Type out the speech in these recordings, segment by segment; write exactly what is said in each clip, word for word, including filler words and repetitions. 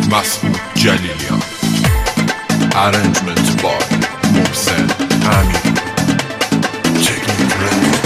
مسعود جلیلیان. Arrangement by محسن امیر. Technique ready.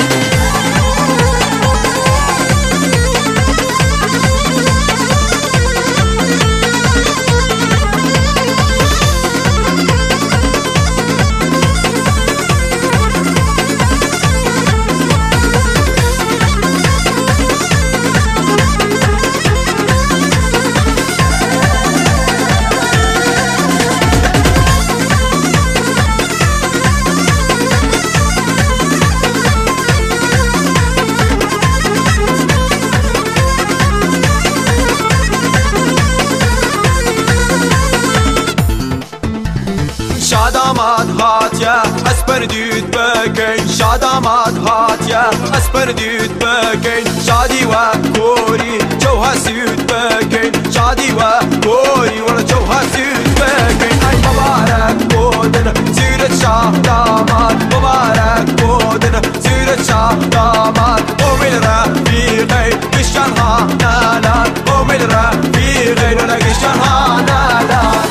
شادامات هاتيا اسبر دود بكين شادامات هاتيا اسبر دود بكين شادي وكوري جوها سود بكين شادي وكوري ولا جوها سود بكين اي مبارك بودن زيرة شادامات مبارك بودن زيرة شادامات امي رفيقي قشتنها نالان امي رفيقي ولا قشتنها نالان.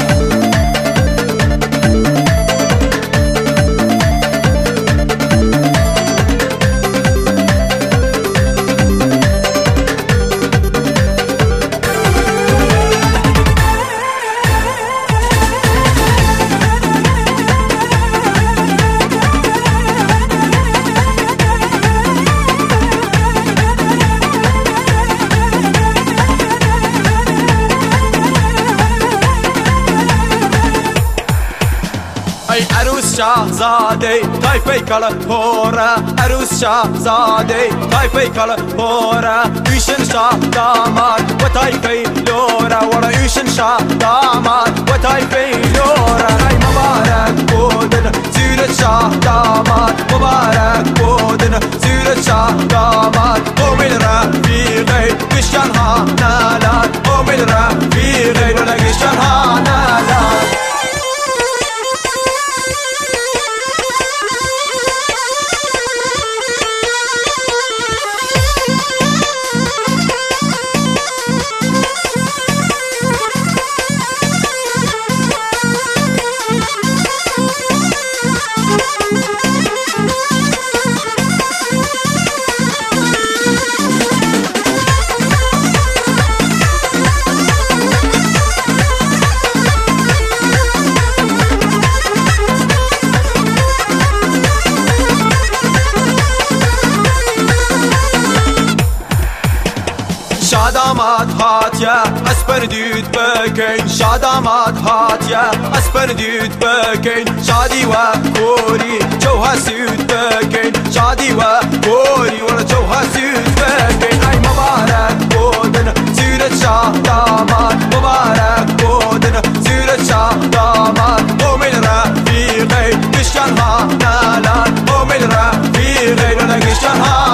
ای عروس شاهزاده تایفه کل هورا عروس شاهزاده تایفه کل هورا ایشن شاه داماد و تایفه لورا ولا ایشن شاه داماد و تایفه لورا. ای مبارک بودن زیر شاه داماد مبارک بودن زیر شاه داماد امید رفیقی گشتن ها نالان امید رفیقی ولا گشتن ها نالان. شادامات هاتيا اسبر دود بكين شادامات هاتيا اسبر دود بكين شادي وكوري جوها سود بكين شادي وكوري ولا جوها سود بكين. اي مبارك بودن زيرة شادامات مبارك بودن زيرة شادامات امید رفیقی گشتن ها نالان امید رفیقی ولا گشتن ها